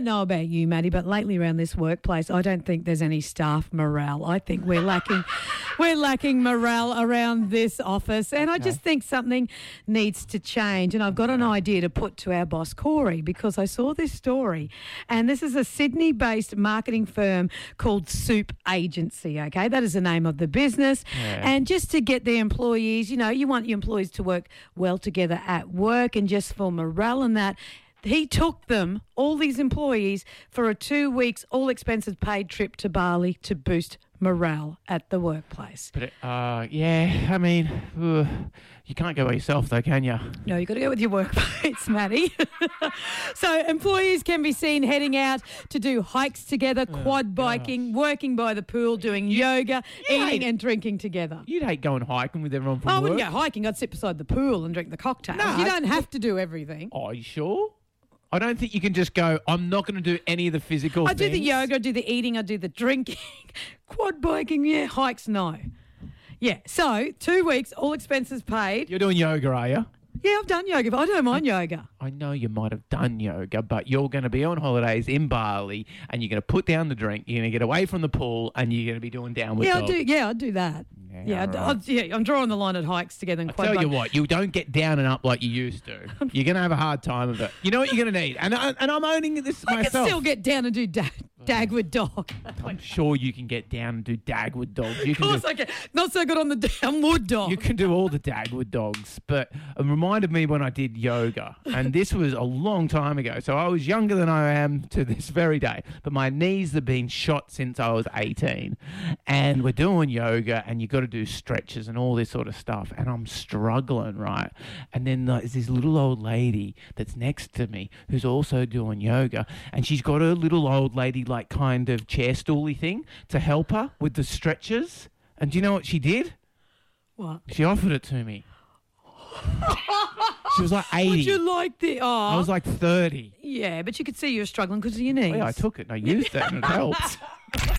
don't know about you, Maddie, but lately around this workplace, I don't think there's any staff morale. I think we're lacking morale around this office, and I just think something needs to change. And I've got an idea to put to our boss, Corey, because I saw this story, and this is a Sydney-based marketing firm called Soup Agency, okay? That is the name of the business. Yeah. And just to get the employees, you know, you want your employees to work well together at work and just for morale and that. He took them, all these employees, for a 2 weeks, all expenses paid trip to Bali to boost morale at the workplace. But, I mean, you can't go by yourself though, can you? No, you've got to go with your workmates, Maddie. So employees can be seen heading out to do hikes together, quad biking, working by the pool, doing yoga, eating and drinking together. You'd hate going hiking with everyone from I work. wouldn't go hiking. I'd sit beside the pool and drink the cocktails. No, you don't have to do everything. Oh, are you sure? I don't think you can just go, I'm not going to do any of the physical I things. do the yoga, I do the eating, I do the drinking, quad biking, hikes, no. Yeah, so 2 weeks, all expenses paid. You're doing yoga, are you? Yeah, I've done yoga, but I don't mind yoga. I know you might have done yoga, but you're going to be on holidays in Bali and you're going to put down the drink, you're going to get away from the pool and you're going to be doing downward dog. I'd do that. I'm drawing the line at hikes together and quad Tell you bike. what, you don't get down and up like you used to. You're going to have a hard time of it. You know what you're going to need? And I'm owning this I myself. can still get down and do Dagwood dog. I'm sure you can get down and do Dagwood dogs. You Of course I can. Not so good on the downward dog. You can do all the Dagwood dogs, but it reminded me when I did yoga, and this was a long time ago, so I was younger than I am to this very day, but my knees have been shot since I was 18, and we're doing yoga, and you got to do stretches and all this sort of stuff, and I'm struggling, right? And then there's this little old lady that's next to me who's also doing yoga, and she's got a little old lady like kind of chair stooly thing to help her with the stretches. And do you know what she did? What? She offered it to me. She was like 80. Would you like the... I was like 30. Yeah, but you could see you were struggling because of your knees. Oh, yeah, I took it and I used it and it helped.